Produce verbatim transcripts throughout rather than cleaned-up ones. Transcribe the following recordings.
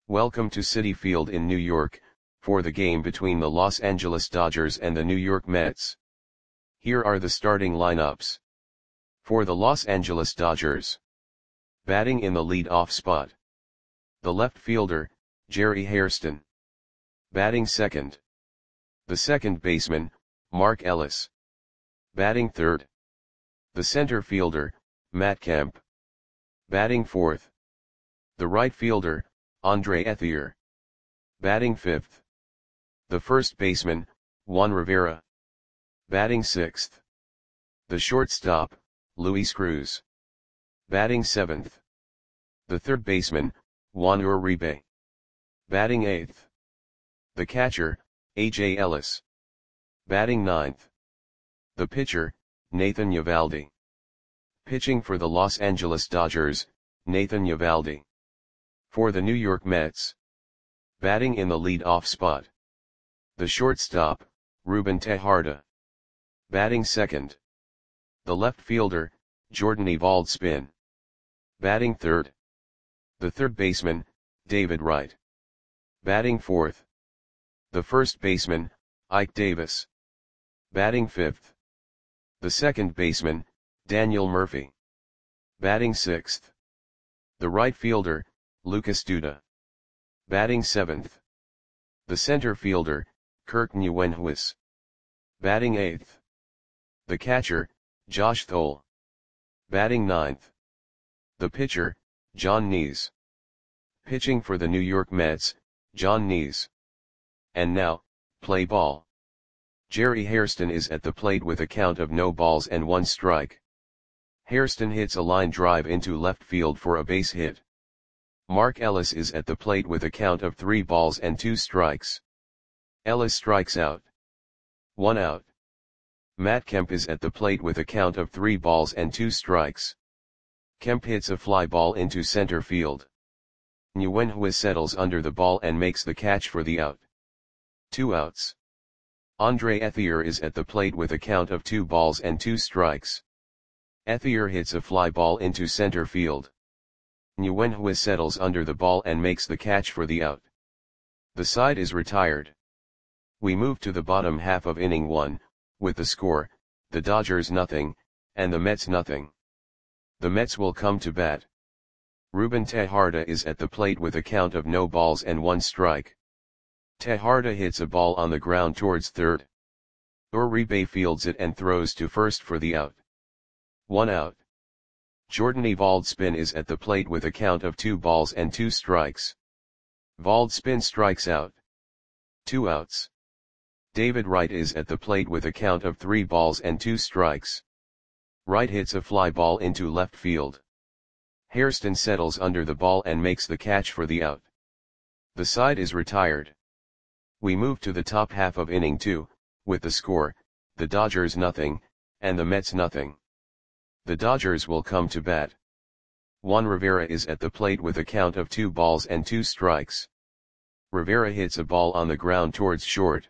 Welcome to Citi Field in New York, for the game between the Los Angeles Dodgers and the New York Mets. Here are the starting lineups. For the Los Angeles Dodgers. Batting in the lead-off spot. The left fielder, Jerry Hairston. Batting second. The second baseman, Mark Ellis. Batting third. The center fielder, Matt Kemp. Batting fourth. The right fielder, Andre Ethier. Batting fifth. The first baseman, Juan Rivera. Batting sixth. The shortstop, Luis Cruz. Batting seventh. The third baseman, Juan Uribe. Batting eighth. The catcher, A J Ellis. Batting ninth. The pitcher, Nathan Eovaldi. Pitching for the Los Angeles Dodgers, Nathan Eovaldi. For the New York Mets. Batting in the lead-off spot. The shortstop, Ruben Tejada. Batting second. The left fielder, Jordan Eovaldi. Batting third. The third baseman, David Wright. Batting fourth. The first baseman, Ike Davis. Batting fifth. The second baseman, Daniel Murphy. Batting sixth. The right fielder, Lucas Duda. Batting seventh. The center fielder, Kirk Nguyenhuis. Batting eighth. The catcher, Josh Thole. Batting ninth. The pitcher, John Nees. Pitching for the New York Mets, John Nees. And now, play ball. Jerry Hairston is at the plate with a count of no balls and one strike. Hairston hits a line drive into left field for a base hit. Mark Ellis is at the plate with a count of three balls and two strikes. Ellis strikes out. One out. Matt Kemp is at the plate with a count of three balls and two strikes. Kemp hits a fly ball into center field. Nguyenhuis settles under the ball and makes the catch for the out. Two outs. Andre Ethier is at the plate with a count of two balls and two strikes. Ethier hits a fly ball into center field. Nguyenhuis settles under the ball and makes the catch for the out. The side is retired. We move to the bottom half of inning one, with the score, the Dodgers nothing, and the Mets nothing. The Mets will come to bat. Ruben Tejada is at the plate with a count of no balls and one strike. Tejada hits a ball on the ground towards third. Uribe fields it and throws to first for the out. One out. Jordan Eovaldi is at the plate with a count of two balls and two strikes. Eovaldi strikes out. Two outs. David Wright is at the plate with a count of three balls and two strikes. Wright hits a fly ball into left field. Hairston settles under the ball and makes the catch for the out. The side is retired. We move to the top half of inning two, with the score, the Dodgers nothing, and the Mets nothing. The Dodgers will come to bat. Juan Rivera is at the plate with a count of two balls and two strikes. Rivera hits a ball on the ground towards short.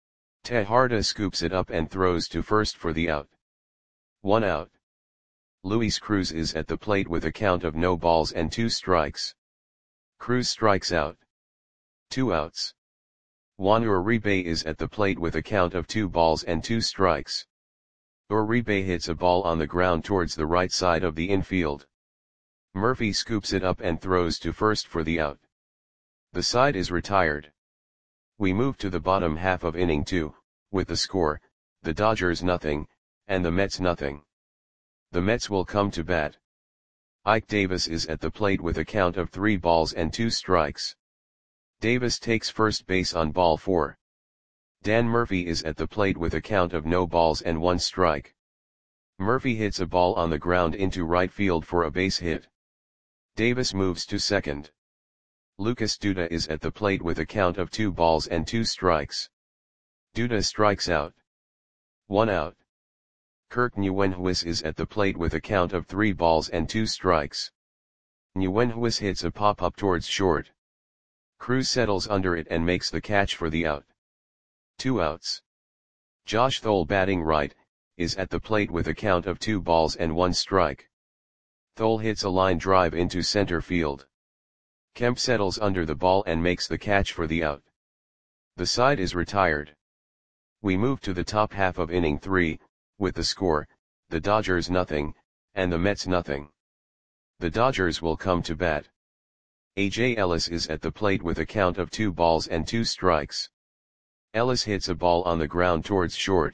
Tejada scoops it up and throws to first for the out. One out. Luis Cruz is at the plate with a count of no balls and two strikes. Cruz strikes out. Two outs. Juan Uribe is at the plate with a count of two balls and two strikes. Uribe hits a ball on the ground towards the right side of the infield. Murphy scoops it up and throws to first for the out. The side is retired. We move to the bottom half of inning two, with the score, the Dodgers nothing, and the Mets nothing. The Mets will come to bat. Ike Davis is at the plate with a count of three balls and two strikes. Davis takes first base on ball four. Dan Murphy is at the plate with a count of no balls and one strike. Murphy hits a ball on the ground into right field for a base hit. Davis moves to second. Lucas Duda is at the plate with a count of two balls and two strikes. Duda strikes out. One out. Kirk Nguyenhuis is at the plate with a count of three balls and two strikes. Nguyenhuis hits a pop-up towards short. Cruz settles under it and makes the catch for the out. Two outs. Josh Thole batting right, is at the plate with a count of two balls and one strike. Thole hits a line drive into center field. Kemp settles under the ball and makes the catch for the out. The side is retired. We move to the top half of inning three, with the score, the Dodgers nothing, and the Mets nothing. The Dodgers will come to bat. A J Ellis is at the plate with a count of two balls and two strikes. Ellis hits a ball on the ground towards short.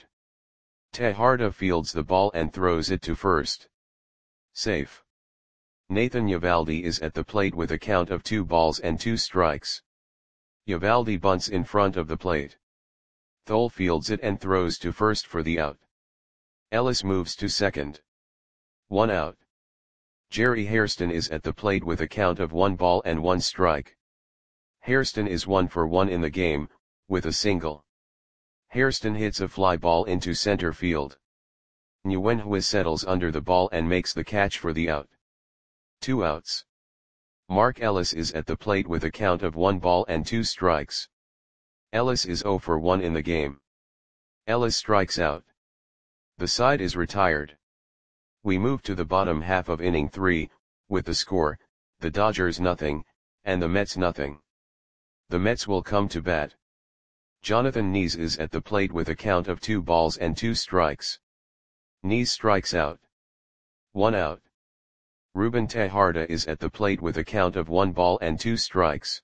Tejada fields the ball and throws it to first. Safe. Nathan Eovaldi is at the plate with a count of two balls and two strikes. Eovaldi bunts in front of the plate. Thole fields it and throws to first for the out. Ellis moves to second. One out. Jerry Hairston is at the plate with a count of one ball and one strike. Hairston is one for one in the game, with a single. Hairston hits a fly ball into center field. Nguyenhuis settles under the ball and makes the catch for the out. Two outs. Mark Ellis is at the plate with a count of one ball and two strikes. Ellis is zero for one in the game. Ellis strikes out. The side is retired. We move to the bottom half of inning three, with the score, the Dodgers nothing, and the Mets nothing. The Mets will come to bat. Jonathan Nies is at the plate with a count of two balls and two strikes. Nies strikes out. One out. Ruben Tejada is at the plate with a count of one ball and two strikes.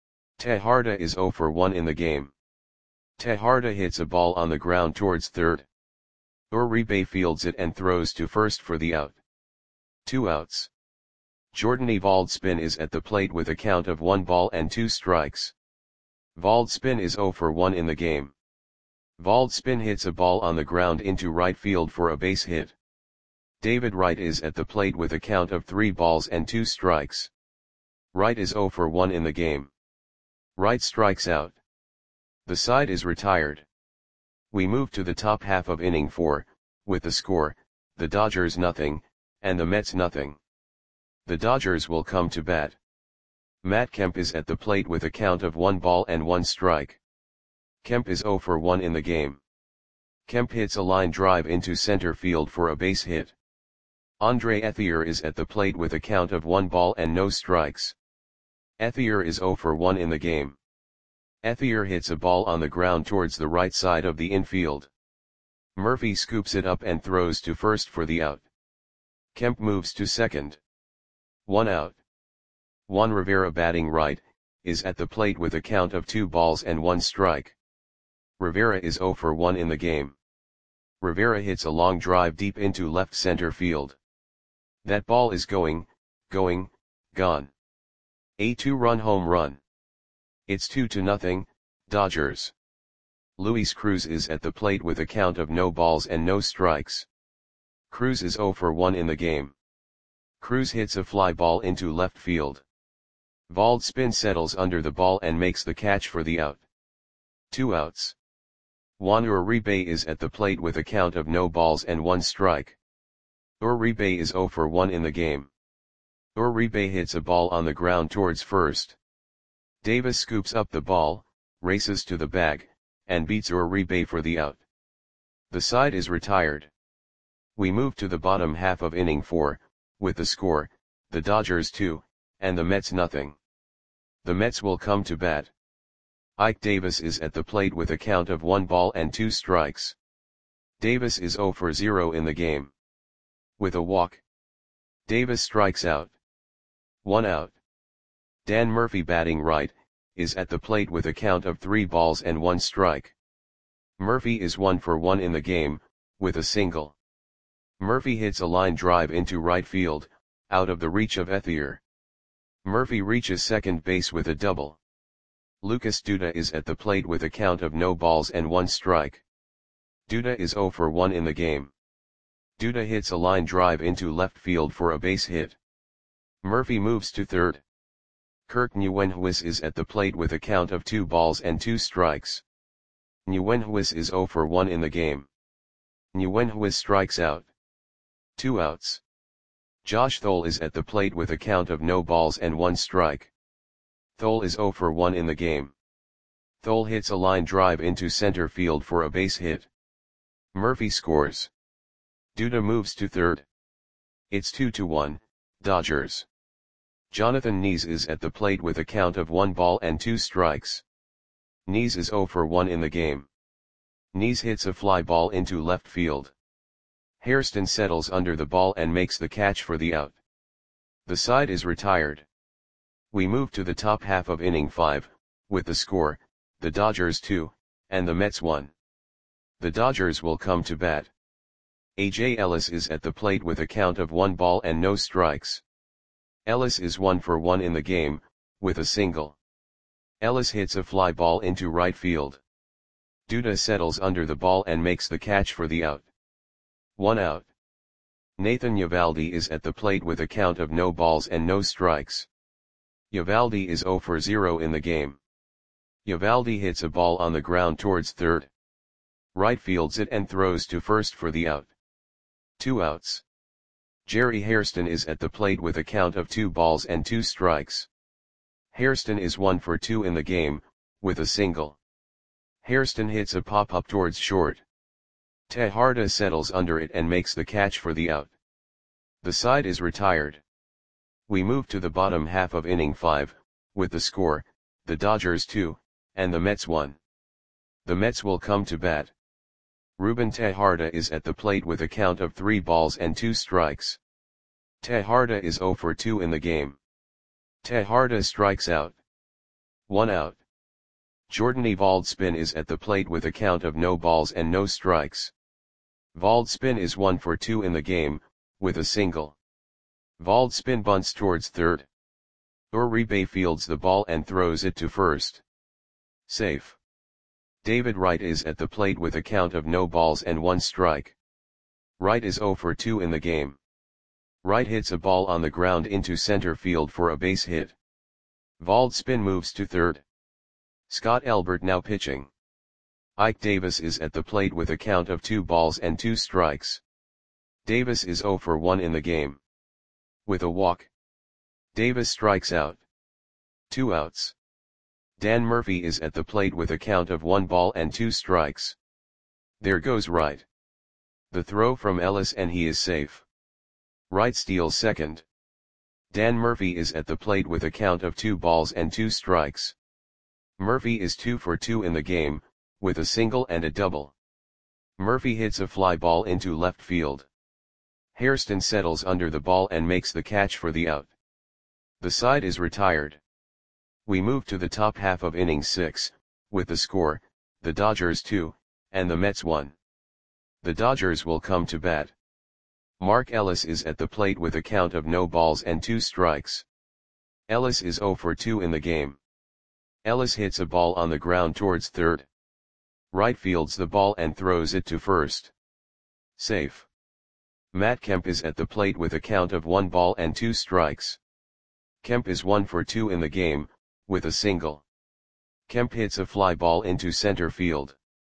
Tejada is zero for one in the game. Tejada hits a ball on the ground towards third. Uribe fields it and throws to first for the out. Two outs. Jordan Evalds-Spin is at the plate with a count of one ball and two strikes. Valdspin is zero for one in the game. Valdspin hits a ball on the ground into right field for a base hit. David Wright is at the plate with a count of three balls and two strikes. Wright is zero for one in the game. Wright strikes out. The side is retired. We move to the top half of inning four, with the score, the Dodgers nothing, and the Mets nothing. The Dodgers will come to bat. Matt Kemp is at the plate with a count of one ball and one strike. Kemp is zero for one in the game. Kemp hits a line drive into center field for a base hit. Andre Ethier is at the plate with a count of one ball and no strikes. Ethier is zero for one in the game. Ethier hits a ball on the ground towards the right side of the infield. Murphy scoops it up and throws to first for the out. Kemp moves to second. One out. Juan Rivera, batting right, is at the plate with a count of two balls and one strike. Rivera is zero for one in the game. Rivera hits a long drive deep into left center field. That ball is going, going, gone. A two-run home run. It's two to nothing, Dodgers. Luis Cruz is at the plate with a count of no balls and no strikes. Cruz is zero for one in the game. Cruz hits a fly ball into left field. Valdspin settles under the ball and makes the catch for the out. Two outs. Juan Uribe is at the plate with a count of no balls and one strike. Uribe is zero for one in the game. Uribe hits a ball on the ground towards first. Davis scoops up the ball, races to the bag, and beats Uribe for the out. The side is retired. We move to the bottom half of inning four, with the score, the Dodgers two, and the Mets nothing. The Mets will come to bat. Ike Davis is at the plate with a count of one ball and two strikes. Davis is zero for zero in the game. With a walk, Davis strikes out. One out. Dan Murphy, batting right, is at the plate with a count of three balls and one strike. Murphy is one for one in the game, with a single. Murphy hits a line drive into right field, out of the reach of Ethier. Murphy reaches second base with a double. Lucas Duda is at the plate with a count of no balls and one strike. Duda is zero for one in the game. Duda hits a line drive into left field for a base hit. Murphy moves to third. Kirk Nguyenhuis is at the plate with a count of two balls and two strikes. Nguyenhuis is zero for one in the game. Nguyenhuis strikes out. Two outs. Josh Thole is at the plate with a count of no balls and one strike. Thole is zero for one in the game. Thole hits a line drive into center field for a base hit. Murphy scores. Duda moves to third. It's two to one, Dodgers. Jonathan Nees is at the plate with a count of one ball and two strikes. Nees is zero for one in the game. Nees hits a fly ball into left field. Hairston settles under the ball and makes the catch for the out. The side is retired. We move to the top half of inning five, with the score, the Dodgers two, and the Mets one. The Dodgers will come to bat. A J Ellis is at the plate with a count of one ball and no strikes. Ellis is one for one in the game, with a single. Ellis hits a fly ball into right field. Duda settles under the ball and makes the catch for the out. One out. Nathan Eovaldi is at the plate with a count of no balls and no strikes. Eovaldi is zero for zero in the game. Eovaldi hits a ball on the ground towards third. Right fields it and throws to first for the out. Two outs. Jerry Hairston is at the plate with a count of two balls and two strikes. Hairston is one for two in the game, with a single. Hairston hits a pop-up towards short. Tejada settles under it and makes the catch for the out. The side is retired. We move to the bottom half of inning five, with the score, the Dodgers two, and the Mets one. The Mets will come to bat. Ruben Tejada is at the plate with a count of three balls and two strikes. Tejada is zero for two in the game. Tejada strikes out. One out. Jordan Evalds-Spin is at the plate with a count of no balls and no strikes. Valdes-Spin is one for two in the game, with a single. Valdes-Spin bunts towards third. Uribe fields the ball and throws it to first. Safe. David Wright is at the plate with a count of no balls and one strike. Wright is zero for two in the game. Wright hits a ball on the ground into center field for a base hit. Valdes-Spin moves to third. Scott Elbert now pitching. Ike Davis is at the plate with a count of two balls and two strikes. Davis is zero for one in the game. With a walk. Davis strikes out. Two outs. Dan Murphy is at the plate with a count of one ball and two strikes. There goes Wright. The throw from Ellis and he is safe. Wright steals second. Dan Murphy is at the plate with a count of two balls and two strikes. Murphy is two for two in the game, with a single and a double. Murphy hits a fly ball into left field. Hairston settles under the ball and makes the catch for the out. The side is retired. We move to the top half of inning six, with the score, the Dodgers two, and the Mets one. The Dodgers will come to bat. Mark Ellis is at the plate with a count of no balls and two strikes. Ellis is zero for two in the game. Ellis hits a ball on the ground towards third. Wright fields the ball and throws it to first. Safe. Matt Kemp is at the plate with a count of one ball and two strikes. Kemp is one for two in the game, with a single. Kemp hits a fly ball into center field.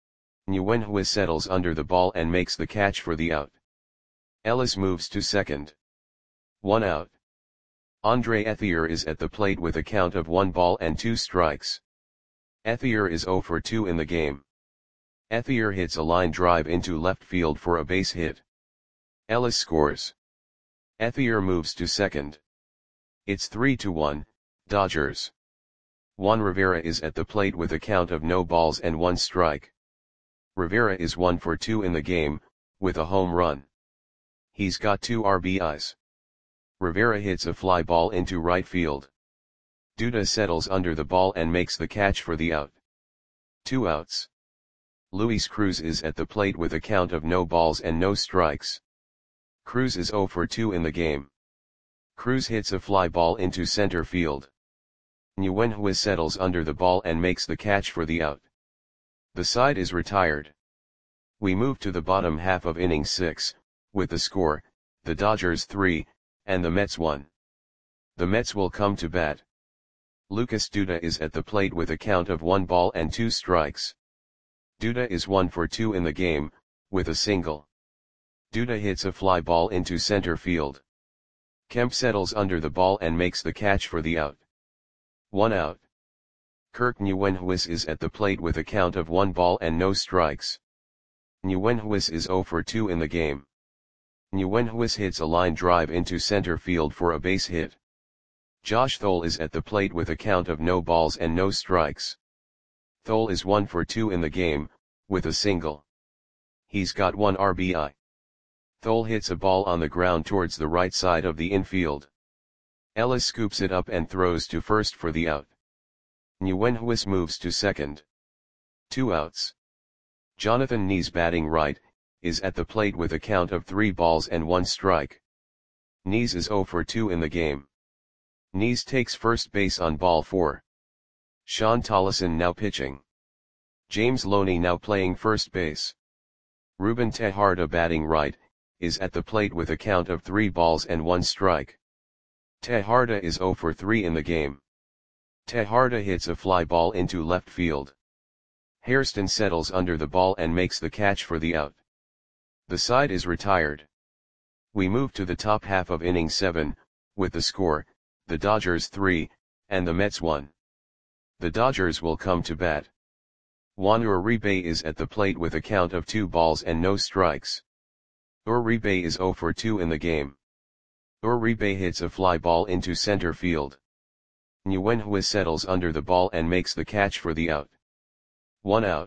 Nguyen settles under the ball and makes the catch for the out. Ellis moves to second. One out. Andre Ethier is at the plate with a count of one ball and two strikes. Ethier is zero for two in the game. Ethier hits a line drive into left field for a base hit. Ellis scores. Ethier moves to second. It's three to one, Dodgers. Juan Rivera is at the plate with a count of no balls and one strike. Rivera is one for two in the game, with a home run. He's got two R B Is. Rivera hits a fly ball into right field. Duda settles under the ball and makes the catch for the out. Two outs. Luis Cruz is at the plate with a count of no balls and no strikes. Cruz is zero for two in the game. Cruz hits a fly ball into center field. Nguyen settles under the ball and makes the catch for the out. The side is retired. We move to the bottom half of inning six, with the score, the Dodgers three, and the Mets one. The Mets will come to bat. Lucas Duda is at the plate with a count of one ball and two strikes. Duda is one for two in the game, with a single. Duda hits a fly ball into center field. Kemp settles under the ball and makes the catch for the out. One out. Kirk Nguyen is at the plate with a count of one ball and no strikes. Nguyen is zero for two in the game. Nguyen hits a line drive into center field for a base hit. Josh Thole is at the plate with a count of no balls and no strikes. Thole is one for two in the game, with a single. He's got one R B I. Thole hits a ball on the ground towards the right side of the infield. Ellis scoops it up and throws to first for the out. Nguyen Huis moves to second. Two outs. Jonathan Nies, batting right, is at the plate with a count of three balls and one strike. Nies is zero for two in the game. Nies takes first base on ball four. Sean Tollison now pitching. James Loney now playing first base. Ruben Tejada, batting right, is at the plate with a count of three balls and one strike. Tejada is zero for three in the game. Tejada hits a fly ball into left field. Hairston settles under the ball and makes the catch for the out. The side is retired. We move to the top half of inning seven, with the score, the Dodgers three, and the Mets one. The Dodgers will come to bat. Juan Uribe is at the plate with a count of two balls and no strikes. Uribe is zero for two in the game. Uribe hits a fly ball into center field. Nguyen Huis settles under the ball and makes the catch for the out. One out.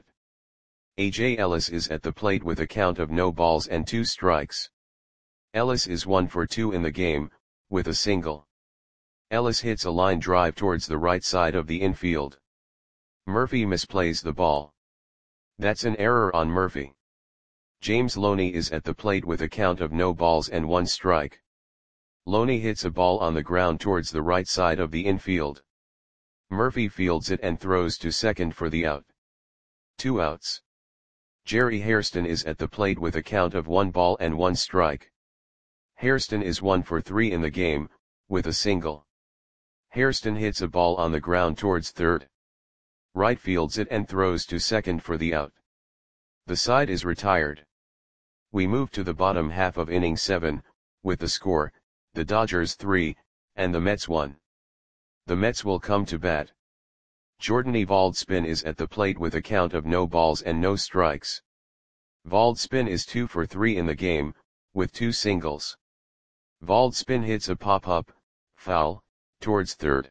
A J Ellis is at the plate with a count of no balls and two strikes. Ellis is one for two in the game, with a single. Ellis hits a line drive towards the right side of the infield. Murphy misplays the ball. That's an error on Murphy. James Loney is at the plate with a count of no balls and one strike. Loney hits a ball on the ground towards the right side of the infield. Murphy fields it and throws to second for the out. Two outs. Jerry Hairston is at the plate with a count of one ball and one strike. Hairston is one for three in the game, with a single. Hairston hits a ball on the ground towards third. Right fields it and throws to second for the out. The side is retired. We move to the bottom half of inning seven, with the score, the Dodgers three, and the Mets one. The Mets will come to bat. Jordan Evalds-Spin is at the plate with a count of no balls and no strikes. Valdspin is two for three in the game, with two singles. Valdspin hits a pop-up, foul, towards third.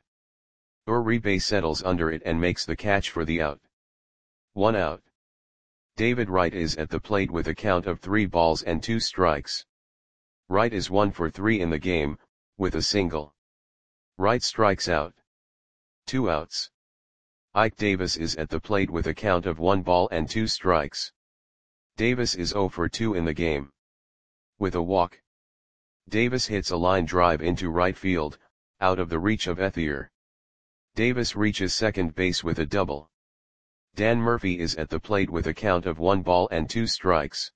Uribe settles under it and makes the catch for the out. One out. David Wright is at the plate with a count of three balls and two strikes. Wright is one for three in the game, with a single. Wright strikes out. Two outs. Ike Davis is at the plate with a count of one ball and two strikes. Davis is zero for two in the game. With a walk. Davis hits a line drive into right field, out of the reach of Ethier. Davis reaches second base with a double. Dan Murphy is at the plate with a count of one ball and two strikes.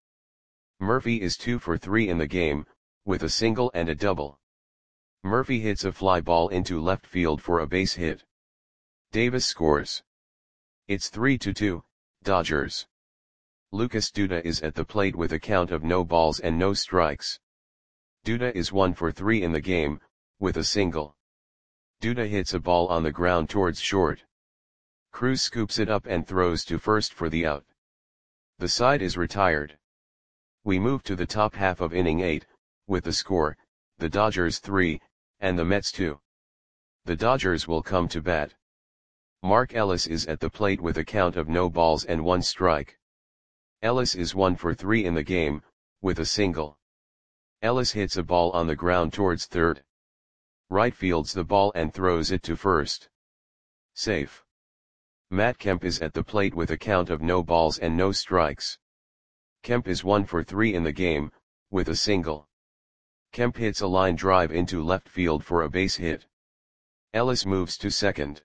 Murphy is two for three in the game, with a single and a double. Murphy hits a fly ball into left field for a base hit. Davis scores. It's three to two, Dodgers. Lucas Duda is at the plate with a count of no balls and no strikes. Duda is one for three in the game, with a single. Duda hits a ball on the ground towards short. Cruz scoops it up and throws to first for the out. The side is retired. We move to the top half of inning eight, with the score, the Dodgers three, and the Mets two. The Dodgers will come to bat. Mark Ellis is at the plate with a count of no balls and one strike. Ellis is one for three in the game, with a single. Ellis hits a ball on the ground towards third. Right fields the ball and throws it to first. Safe. Matt Kemp is at the plate with a count of no balls and no strikes. Kemp is one for three in the game, with a single. Kemp hits a line drive into left field for a base hit. Ellis moves to second.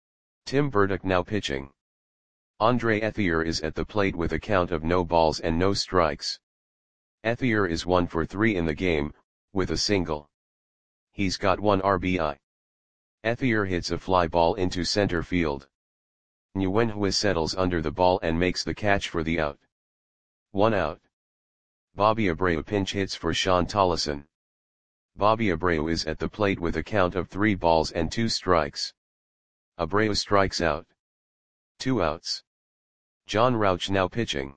Tim Burdick now pitching. Andre Ethier is at the plate with a count of no balls and no strikes. Ethier is one for three in the game, with a single. He's got one R B I. Ethier hits a fly ball into center field. Nguyen Huis settles under the ball and makes the catch for the out. One out. Bobby Abreu pinch hits for Sean Tollison. Bobby Abreu is at the plate with a count of three balls and two strikes. Abreu strikes out. Two outs. John Rauch now pitching.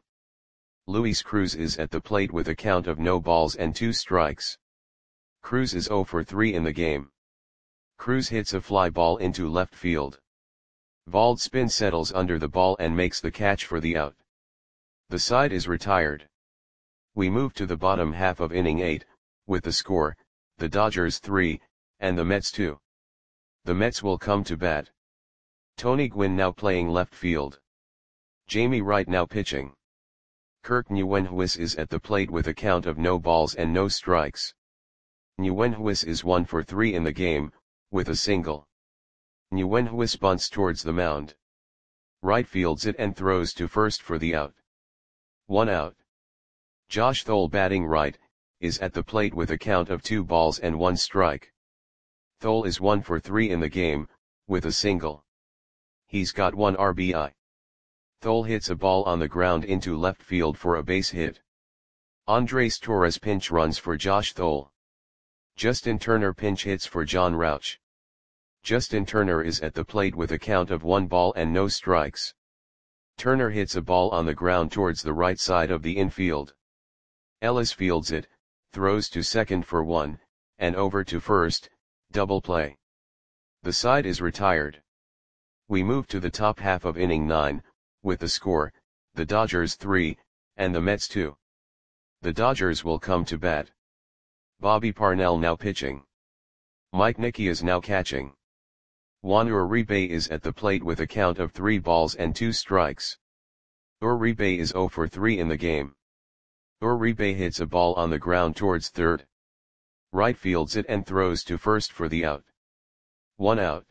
Luis Cruz is at the plate with a count of no balls and two strikes. Cruz is zero for three in the game. Cruz hits a fly ball into left field. Waldspin settles under the ball and makes the catch for the out. The side is retired. We move to the bottom half of inning eight, with the score, the Dodgers three, and the Mets two. The Mets will come to bat. Tony Gwynn now playing left field. Jamie Wright now pitching. Kirk Nguyenhuis is at the plate with a count of no balls and no strikes. Nguyenhuis is one for three in the game, with a single. Nguyenhuis bunts towards the mound. Wright fields it and throws to first for the out. One out. Josh Thole batting right, is at the plate with a count of two balls and one strike. Thole is one for three in the game, with a single. He's got one R B I. Thole hits a ball on the ground into left field for a base hit. Andres Torres pinch runs for Josh Thole. Justin Turner pinch hits for John Rauch. Justin Turner is at the plate with a count of one ball and no strikes. Turner hits a ball on the ground towards the right side of the infield. Ellis fields it, throws to second for one, and over to first, double play. The side is retired. We move to the top half of inning nine, with the score, the Dodgers three, and the Mets two. The Dodgers will come to bat. Bobby Parnell now pitching. Mike Nicky is now catching. Juan Uribe is at the plate with a count of three balls and two strikes. Uribe is zero for three in the game. Uribe hits a ball on the ground towards third. Wright fields it and throws to first for the out. One out.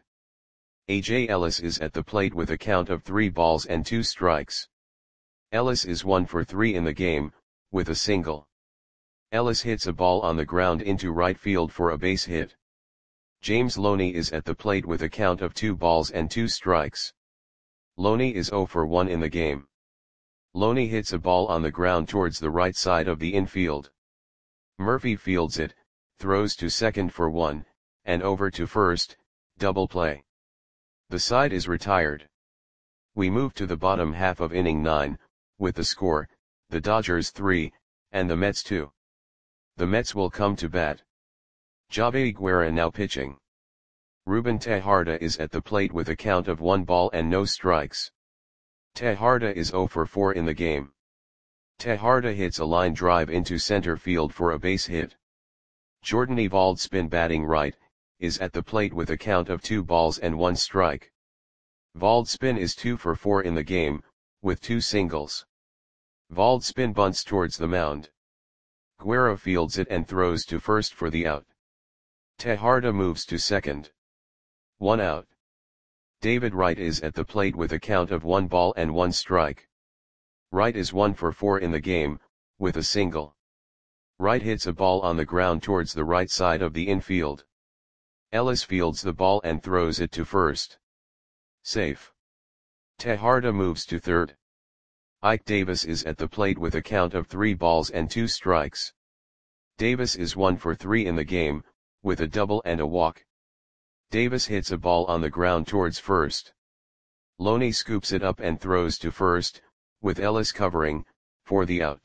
A J Ellis is at the plate with a count of three balls and two strikes. Ellis is one for three in the game, with a single. Ellis hits a ball on the ground into right field for a base hit. James Loney is at the plate with a count of two balls and two strikes. Loney is zero for one in the game. Loney hits a ball on the ground towards the right side of the infield. Murphy fields it, throws to second for one, and over to first, double play. The side is retired. We move to the bottom half of inning nine, with the score, the Dodgers three, and the Mets two. The Mets will come to bat. Javi Guerra now pitching. Ruben Tejada is at the plate with a count of one ball and no strikes. Tejada is zero for four in the game. Tejada hits a line drive into center field for a base hit. Jordan Waldspin batting right, is at the plate with a count of two balls and one strike. Waldspin is two for four in the game, with two singles. Waldspin bunts towards the mound. Guerra fields it and throws to first for the out. Tejada moves to second. One out. David Wright is at the plate with a count of one ball and one strike. Wright is one for four in the game, with a single. Wright hits a ball on the ground towards the right side of the infield. Ellis fields the ball and throws it to first. Safe. Tejada moves to third. Ike Davis is at the plate with a count of three balls and two strikes. Davis is one for three in the game, with a double and a walk. Davis hits a ball on the ground towards first. Loney scoops it up and throws to first, with Ellis covering, for the out.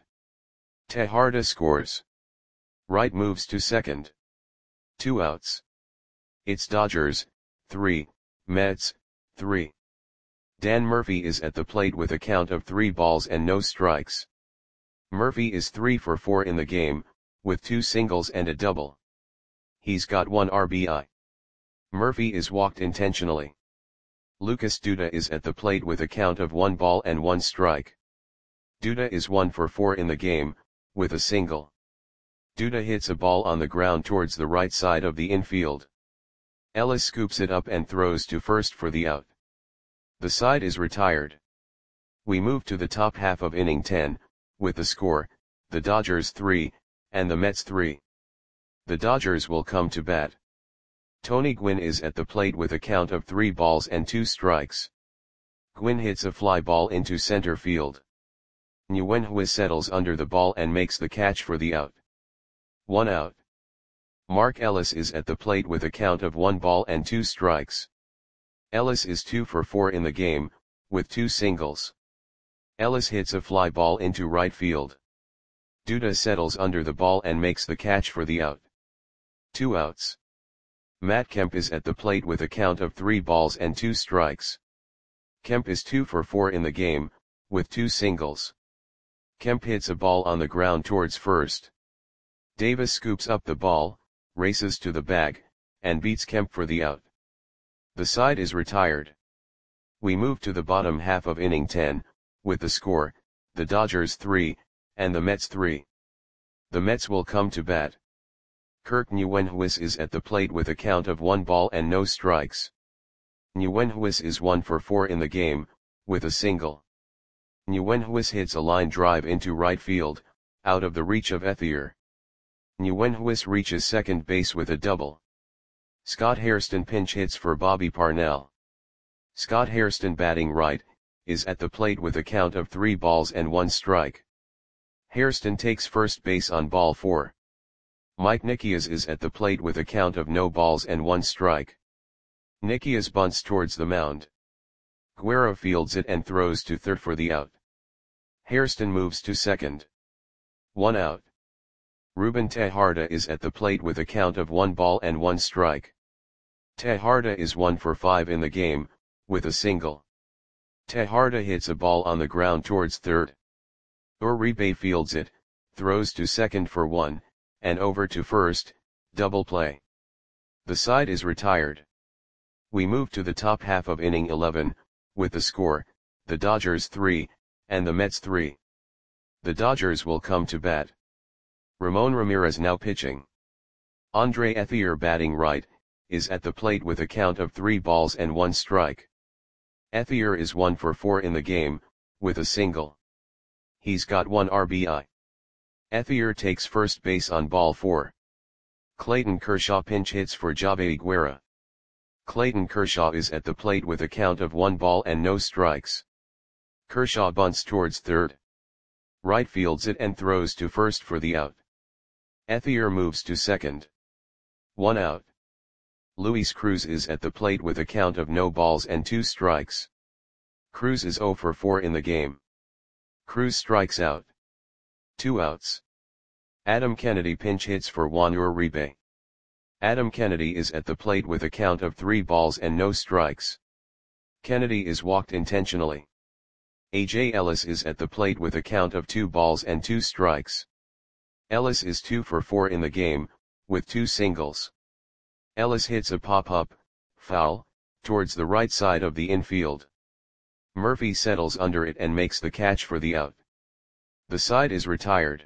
Tejada scores. Wright moves to second. Two outs. It's Dodgers, three, Mets, three. Dan Murphy is at the plate with a count of three balls and no strikes. Murphy is three for four in the game, with two singles and a double. He's got one R B I. Murphy is walked intentionally. Lucas Duda is at the plate with a count of one ball and one strike. Duda is one for four in the game, with a single. Duda hits a ball on the ground towards the right side of the infield. Ellis scoops it up and throws to first for the out. The side is retired. We move to the top half of inning ten, with the score, the Dodgers three, and the Mets three. The Dodgers will come to bat. Tony Gwynn is at the plate with a count of three balls and two strikes. Gwynn hits a fly ball into center field. Nguyenhuis settles under the ball and makes the catch for the out. One out. Mark Ellis is at the plate with a count of one ball and two strikes. Ellis is two for four in the game, with two singles. Ellis hits a fly ball into right field. Duda settles under the ball and makes the catch for the out. Two outs. Matt Kemp is at the plate with a count of three balls and two strikes. Kemp is two for four in the game, with two singles. Kemp hits a ball on the ground towards first. Davis scoops up the ball, races to the bag, and beats Kemp for the out. The side is retired. We move to the bottom half of inning ten, with the score, the Dodgers three, and the Mets three. The Mets will come to bat. Kirk Nieuwenhuis is at the plate with a count of one ball and no strikes. Nieuwenhuis is one for four in the game, with a single. Nieuwenhuis hits a line drive into right field, out of the reach of Ethier. Nieuwenhuis reaches second base with a double. Scott Hairston pinch hits for Bobby Parnell. Scott Hairston, batting right, is at the plate with a count of three balls and one strike. Hairston takes first base on ball four. Mike Nikias is at the plate with a count of no balls and one strike. Nikias bunts towards the mound. Guerra fields it and throws to third for the out. Hairston moves to second. One out. Ruben Tejada is at the plate with a count of one ball and one strike. Tejada is one for five in the game, with a single. Tejada hits a ball on the ground towards third. Uribe fields it, throws to second for one, and over to first, double play. The side is retired. We move to the top half of inning eleven, with the score, the Dodgers three, and the Mets three. The Dodgers will come to bat. Ramon Ramirez now pitching. Andre Ethier, batting right, is at the plate with a count of three balls and one strike. Ethier is one for four in the game, with a single. He's got one R B I. Ethier takes first base on ball four. Clayton Kershaw pinch hits for Javi Guerra. Clayton Kershaw is at the plate with a count of one ball and no strikes. Kershaw bunts towards third. Right fields it and throws to first for the out. Ethier moves to second. One out. Luis Cruz is at the plate with a count of no balls and two strikes. Cruz is zero for four in the game. Cruz strikes out. Two outs. Adam Kennedy pinch hits for Juan Uribe. Adam Kennedy is at the plate with a count of three balls and no strikes. Kennedy is walked intentionally. A J Ellis is at the plate with a count of two balls and two strikes. Ellis is two for four in the game, with two singles. Ellis hits a pop-up, foul, towards the right side of the infield. Murphy settles under it and makes the catch for the out. The side is retired.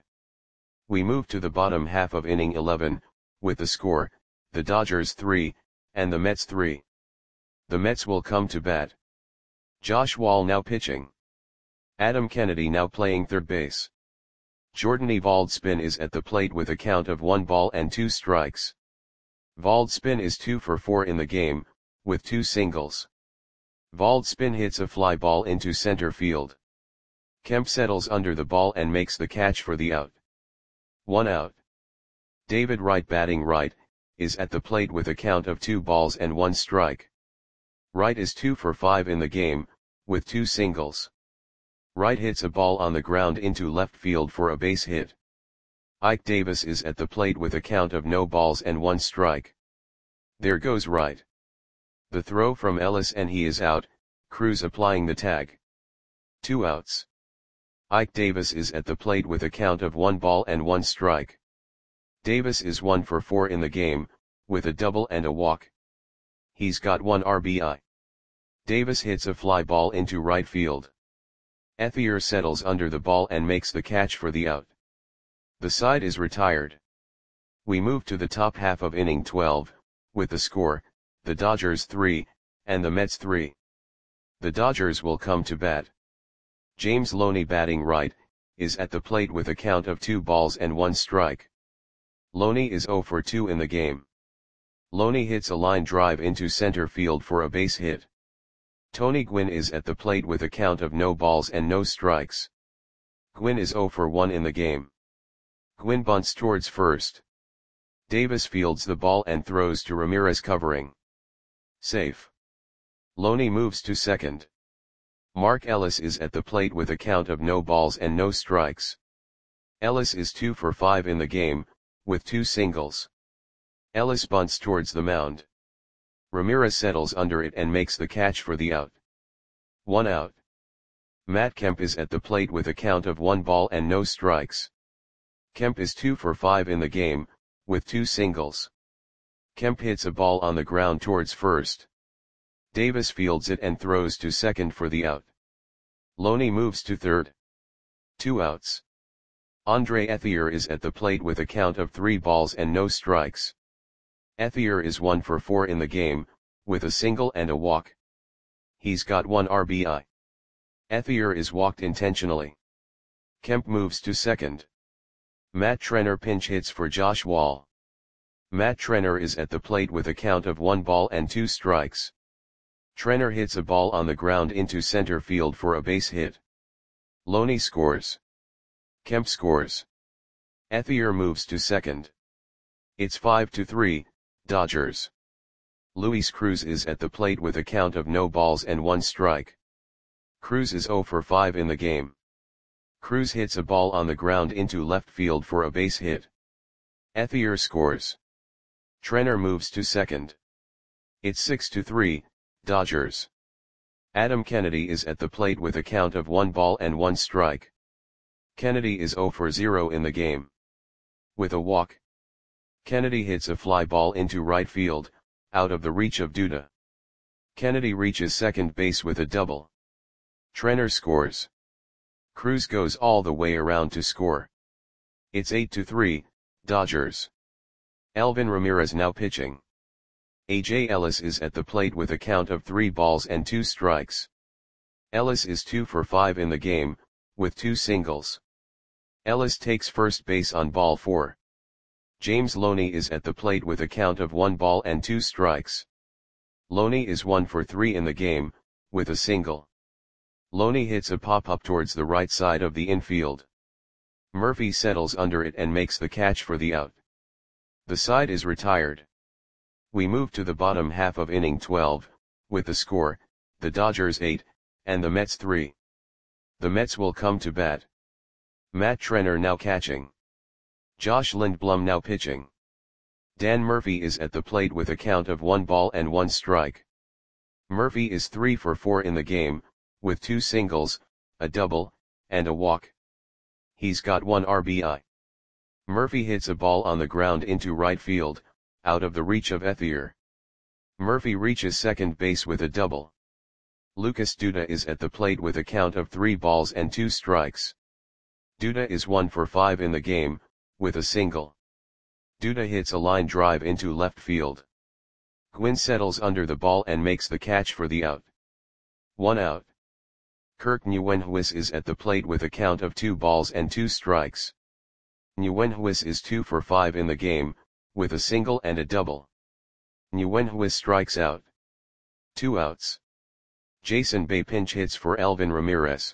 We move to the bottom half of inning eleven, with the score, the Dodgers three, and the Mets three. The Mets will come to bat. Josh Wall now pitching. Adam Kennedy now playing third base. Jordan Evalds-Spin is at the plate with a count of one ball and two strikes. Valdspin is two for four in the game, with two singles. Valdspin hits a fly ball into center field. Kemp settles under the ball and makes the catch for the out. One out. David Wright, batting right, is at the plate with a count of two balls and one strike. Wright is two for five in the game, with two singles. Wright hits a ball on the ground into left field for a base hit. Ike Davis is at the plate with a count of no balls and one strike. There goes Wright. The throw from Ellis and he is out, Cruz applying the tag. Two outs. Ike Davis is at the plate with a count of one ball and one strike. Davis is one for four in the game, with a double and a walk. He's got one R B I. Davis hits a fly ball into right field. Ethier settles under the ball and makes the catch for the out. The side is retired. We move to the top half of inning twelve, with the score, the Dodgers three, and the Mets three. The Dodgers will come to bat. James Loney, batting right, is at the plate with a count of two balls and one strike. Loney is zero for two in the game. Loney hits a line drive into center field for a base hit. Tony Gwynn is at the plate with a count of no balls and no strikes. Gwynn is zero for one in the game. Gwynn bunts towards first. Davis fields the ball and throws to Ramirez, covering. Safe. Loney moves to second. Mark Ellis is at the plate with a count of no balls and no strikes. Ellis is two for five in the game, with two singles. Ellis bunts towards the mound. Ramirez settles under it and makes the catch for the out. One out. Matt Kemp is at the plate with a count of one ball and no strikes. Kemp is two for five in the game, with two singles. Kemp hits a ball on the ground towards first. Davis fields it and throws to second for the out. Loney moves to third. Two outs. Andre Ethier is at the plate with a count of three balls and no strikes. Ethier is one for four in the game, with a single and a walk. He's got one R B I. Ethier is walked intentionally. Kemp moves to second. Matt Trenner pinch hits for Josh Wall. Matt Trenner is at the plate with a count of one ball and two strikes. Trenner hits a ball on the ground into center field for a base hit. Loney scores. Kemp scores. Ethier moves to second. It's five to three, Dodgers. Luis Cruz is at the plate with a count of no balls and one strike. Cruz is zero for five in the game. Cruz hits a ball on the ground into left field for a base hit. Ethier scores. Trenner moves to second. It's six to three, Dodgers. Adam Kennedy is at the plate with a count of one ball and one strike. Kennedy is zero for zero in the game. With a walk, Kennedy hits a fly ball into right field, out of the reach of Duda. Kennedy reaches second base with a double. Trenner scores. Cruz goes all the way around to score. It's eight to three, Dodgers. Elvin Ramirez now pitching. A J Ellis is at the plate with a count of three balls and two strikes. Ellis is two for five in the game, with two singles. Ellis takes first base on ball four. James Loney is at the plate with a count of one ball and two strikes. Loney is one for three in the game, with a single. Loney hits a pop-up towards the right side of the infield. Murphy settles under it and makes the catch for the out. The side is retired. We move to the bottom half of inning twelve, with the score, the Dodgers eight, and the Mets three. The Mets will come to bat. Matt Trenner now catching. Josh Lindblom now pitching. Dan Murphy is at the plate with a count of one ball and one strike. Murphy is three for four in the game, with two singles, a double, and a walk. He's got one R B I. Murphy hits a ball on the ground into right field, out of the reach of Ethier. Murphy reaches second base with a double. Lucas Duda is at the plate with a count of three balls and two strikes. Duda is one for five in the game, with a single. Duda hits a line drive into left field. Gwynn settles under the ball and makes the catch for the out. One out. Kirk Nguyenhuis is at the plate with a count of two balls and two strikes. Nguyenhuis is two for five in the game, with a single and a double. Nguyenhuis strikes out. Two outs. Jason Bay pinch hits for Elvin Ramirez.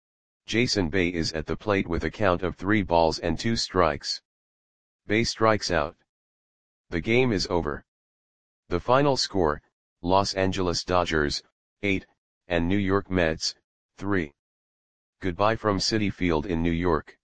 Jason Bay is at the plate with a count of three balls and two strikes. Bay strikes out. The game is over. The final score, Los Angeles Dodgers, eight, and New York Mets, three. Goodbye from Citi Field in New York.